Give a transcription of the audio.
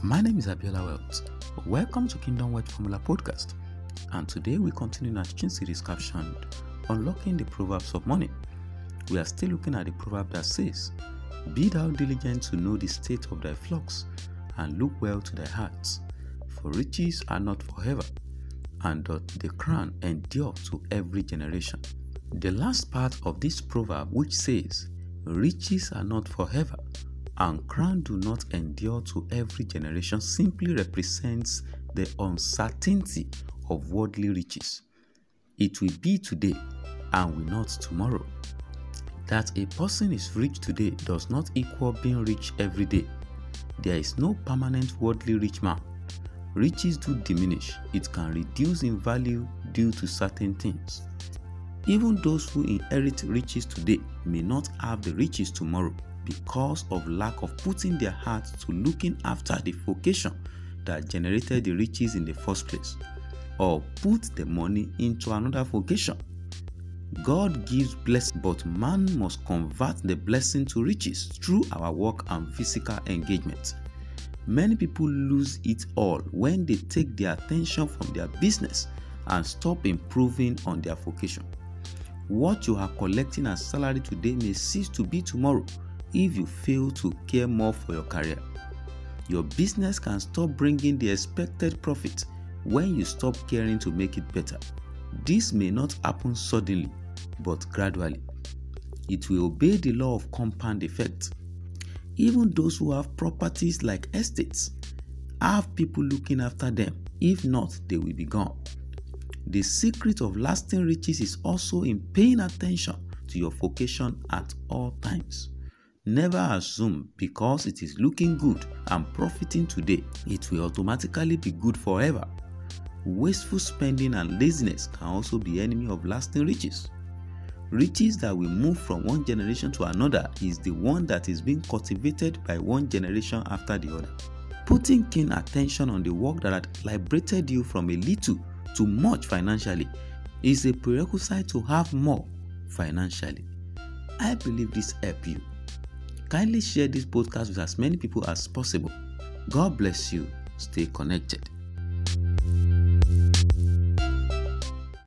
My name is Abiola Wealth. Welcome to Kingdom Wealth Formula Podcast. And today we continue our teaching series captioned Unlocking the Proverbs of Money. We are still looking at the proverb that says, "Be thou diligent to know the state of thy flocks, and look well to thy hearts. For riches are not forever, and doth the crown endure to every generation." The last part of this proverb, which says, "Riches are not forever, and crown do not endure to every generation," simply represents the uncertainty of worldly riches. It will be today and will not tomorrow. That a person is rich today does not equal being rich every day. There is no permanent worldly rich man. Riches do diminish. It can reduce in value due to certain things. Even those who inherit riches today may not have the riches tomorrow because of lack of putting their hearts to looking after the vocation that generated the riches in the first place, or put the money into another vocation. God gives blessing, but man must convert the blessing to riches through our work and physical engagement. Many people lose it all when they take their attention from their business and stop improving on their vocation. What you are collecting as salary today may cease to be tomorrow if you fail to care more for your career. Your business can stop bringing the expected profit when you stop caring to make it better. This may not happen suddenly, but gradually. It will obey the law of compound effect. Even those who have properties like estates have people looking after them. If not, they will be gone. The secret of lasting riches is also in paying attention to your vocation at all times. Never assume because it is looking good and profiting today, it will automatically be good forever. Wasteful spending and laziness can also be enemy of lasting riches. Riches that will move from one generation to another is the one that is being cultivated by one generation after the other. Putting keen attention on the work that had liberated you from a little to much financially is a prerequisite to have more financially. I believe this helps you. Kindly share this podcast with as many people as possible. God bless you. Stay connected.